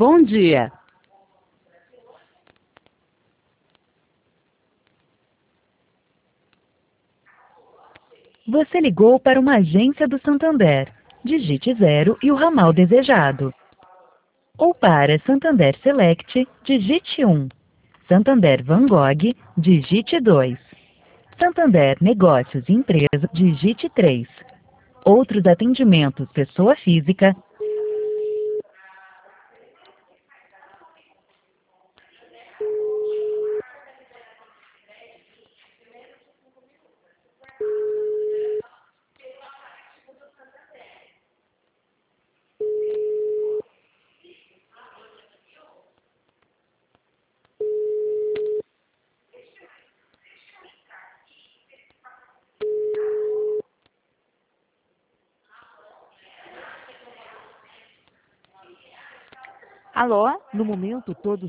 Bom dia. Você ligou para uma agência do Santander. Digite 0 e o ramal desejado. Ou para Santander Select, digite 1. Santander Van Gogh, digite 2. Santander Negócios e Empresas, digite 3. Outros atendimentos, pessoa física. Alô? No momento, todos